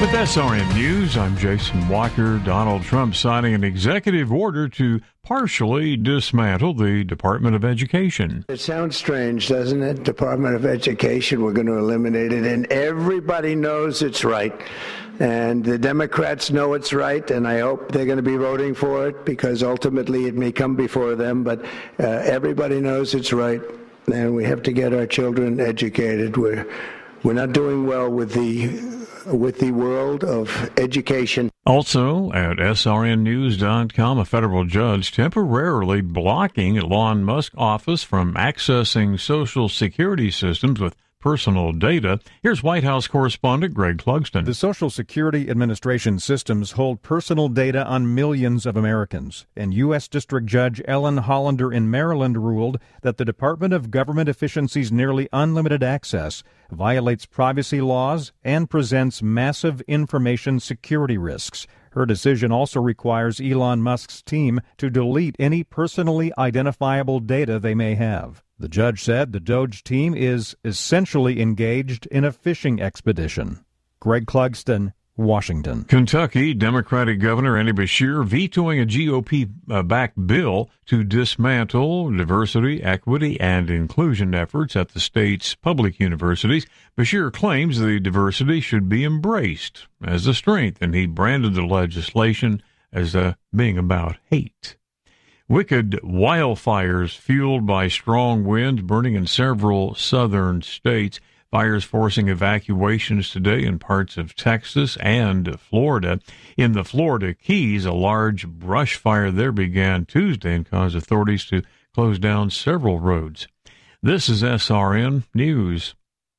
With SRN News, I'm Jason Walker. Donald Trump signing an executive order to partially dismantle the Department of Education. It sounds strange, doesn't it? Department of Education, we're going to eliminate it, and everybody knows it's right. And the Democrats know it's right, and I hope they're going to be voting for it because ultimately it may come before them, but everybody knows it's right, and we have to get our children educated. We're not doing well with the world of education. Also, at srnnews.com, a federal judge temporarily blocking Elon Musk's office from accessing Social Security systems with personal data. Here's White House correspondent Greg Clugston. The Social Security Administration systems hold personal data on millions of Americans, and U.S. District Judge Ellen Hollander in Maryland ruled that the Department of Government Efficiency's nearly unlimited access violates privacy laws and presents massive information security risks. Her decision also requires Elon Musk's team to delete any personally identifiable data they may have. The judge said the DOJ team is essentially engaged in a fishing expedition. Greg Clugston, Washington. Kentucky Democratic Governor Andy Beshear vetoing a GOP-backed bill to dismantle diversity, equity, and inclusion efforts at the state's public universities. Beshear claims the diversity should be embraced as a strength, and he branded the legislation as being about hate. Wicked wildfires fueled by strong winds burning in several southern states. Fires forcing evacuations today in parts of Texas and Florida. In the Florida Keys, a large brush fire there began Tuesday and caused authorities to close down several roads. This is SRN News.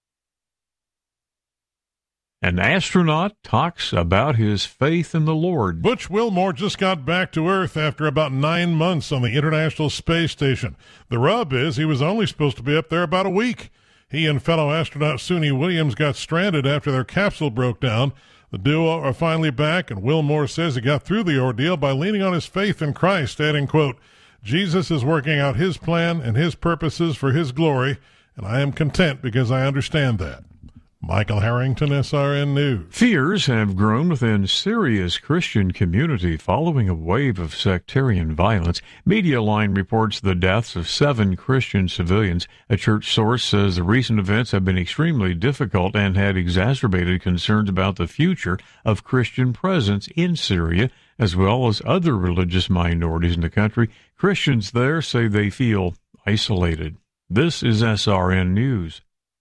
An astronaut talks about his faith in the Lord. Butch Wilmore just got back to Earth after about 9 months on the International Space Station. The rub is he was only supposed to be up there about a week. He and fellow astronaut Suni Williams got stranded after their capsule broke down. The duo are finally back, and Wilmore says he got through the ordeal by leaning on his faith in Christ, adding, quote, "Jesus is working out his plan and his purposes for his glory, and I am content because I understand that." Michael Harrington, SRN News. Fears have grown within Syria's Christian community following a wave of sectarian violence. Medialine reports the deaths of 7 Christian civilians. A church source says the recent events have been extremely difficult and had exacerbated concerns about the future of Christian presence in Syria, as well as other religious minorities in the country. Christians there say they feel isolated. This is SRN News.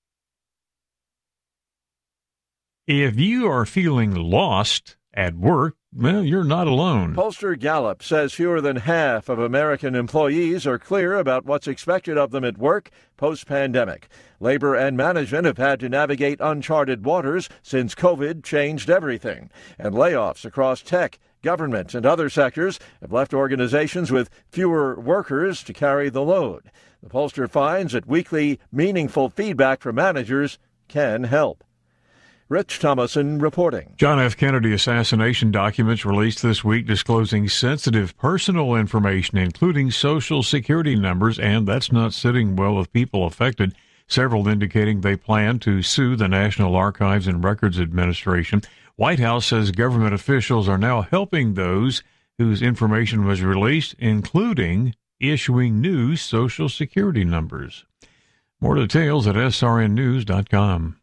If you are feeling lost at work, well, you're not alone. Pollster Gallup says fewer than half of American employees are clear about what's expected of them at work post-pandemic. Labor and management have had to navigate uncharted waters since COVID changed everything. And layoffs across tech, government, and other sectors have left organizations with fewer workers to carry the load. The pollster finds that weekly, meaningful feedback from managers can help. Rich Thomason reporting. John F. Kennedy assassination documents released this week disclosing sensitive personal information, including Social Security numbers, and that's not sitting well with people affected, several indicating they plan to sue the National Archives and Records Administration. White House says government officials are now helping those whose information was released, including issuing new Social Security numbers. More details at srnnews.com.